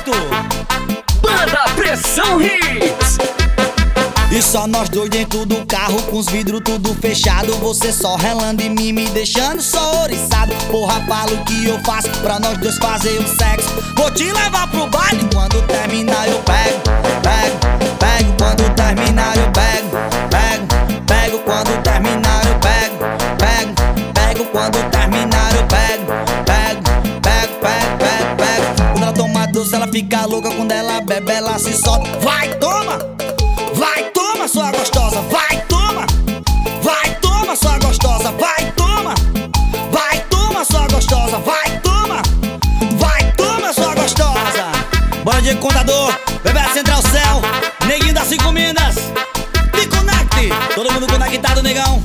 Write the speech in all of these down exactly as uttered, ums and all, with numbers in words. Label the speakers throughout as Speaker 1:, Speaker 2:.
Speaker 1: oito.
Speaker 2: Banda Pressão Hits.
Speaker 1: E só nós dois dentro do carro, com os vidros tudo fechado. Você só relando em mim, me deixando só oriçado. Porra, fala o que eu faço pra nós dois fazer o sexo. Vou te levar pro baile, quando terminar eu pego. Pego, pego, quando terminar eu pego. Pego, pego, quando terminar eu pego. Pego, pego, quando terminar eu pego. Pego, pego, pego, pego, pego. Quando ela toma doce ela fica louca, quando ela bebe ela se solta. Vai, toma! Vai, toma, sua gostosa, vai, toma. Vai, toma, sua gostosa, vai, toma. Vai, toma, sua gostosa, vai, toma. Vai, toma, sua gostosa. Bora de contador, bebê Central Céu, neguinho das cinco minas. Me conecte, todo mundo conectado, negão.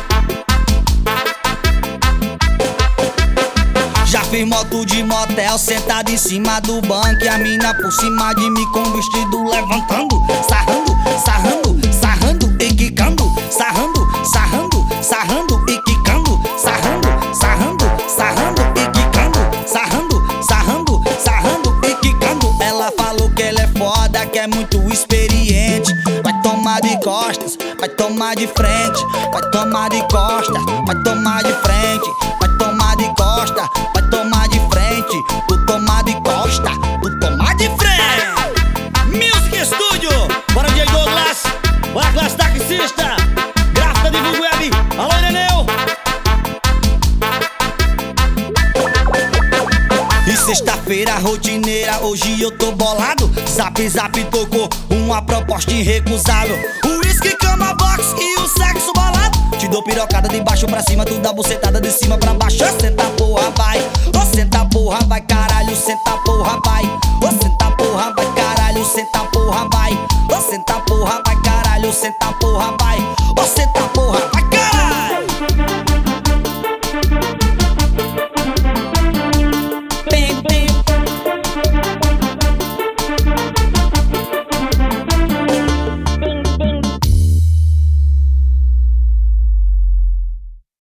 Speaker 1: Já fiz moto de motel, sentado em cima do banco, e a mina por cima de mim com o vestido levantando, sarrando, sarrando, sarrando e quicando, sarrando, sarrando, sarrando e quicando, sarrando, sarrando, sarrando e quicando, sarrando, sarrando, sarrando e quicando. Ela falou que ela é foda, que é muito experiente. Vai tomar de costas, vai tomar de frente, vai tomar de costas, vai tomar de frente, vai tomar de costas, vai tomar de frente, tu tomar de costa, tu tomar de frente. Music Studio, bora D J Douglas, bora classe taxista, gráfica de Google Web, alô Ireneu. E sexta-feira rotineira, hoje eu tô bolado. Zap Zap tocou uma proposta irrecusável. O whisky, cama, box e o sexo bolado. Te dou pirocada de baixo pra cima, tu dá bucetada de cima pra baixo. Senta porra vai, ô senta porra vai, caralho, senta porra vai. Ô senta porra vai, caralho, senta porra vai. Ô senta porra vai, caralho, senta porra